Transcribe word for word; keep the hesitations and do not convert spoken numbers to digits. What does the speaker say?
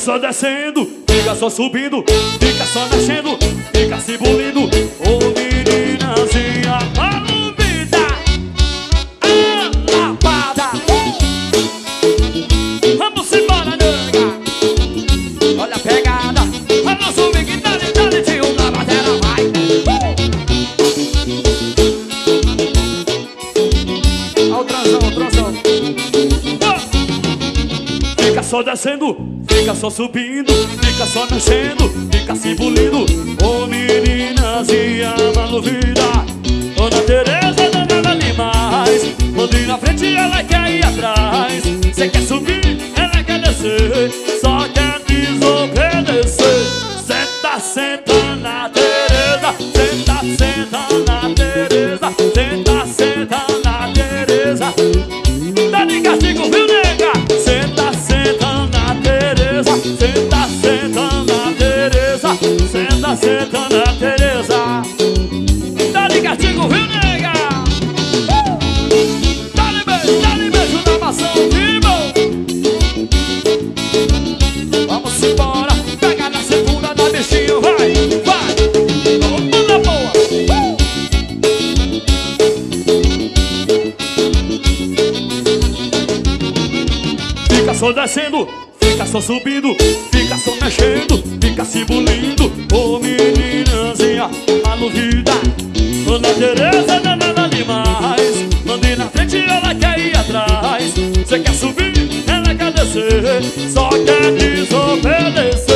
só descendo, fica só subindo, fica só mexendo, fica se bolindo. Ô meninazinha maluvida, alapada. Vamos embora, nega. Olha a pegada, a nossa amiga dali, dali, tio na madeira, vai. Olha o transão, o transão. Fica só descendo, fica só subindo, fica só mexendo, fica se bolindo. Ô meninazinha maluvida, Dona Tereza, Dona Limais. Quando ir na frente ela quer ir atrás. Cê quer subir, ela quer descer, só quer desobedecer. Senta, senta na Tereza, senta, senta na Tereza, senta, senta na Tereza. Tá de castigo, viu, nega? Senta, senta na Tereza, senta, senta na Tereza, senta, senta na Tereza. Tá de castigo, viu, nega? Uh! Dá-lhe beijo, dá-lhe beijo na maçã, vivo. Vamos embora, pega na cintura da bichinho, vai, vai. Vamos na boa. Uh! Fica só descendo, fica só subindo, fica só mexendo, fica se bolindo. Ô meninazinha maluvida, Dona Tereza, Dona Limais. Manda ir na frente, ela quer ir atrás. Cê quer subir, ela quer descer, só quer desobedecer.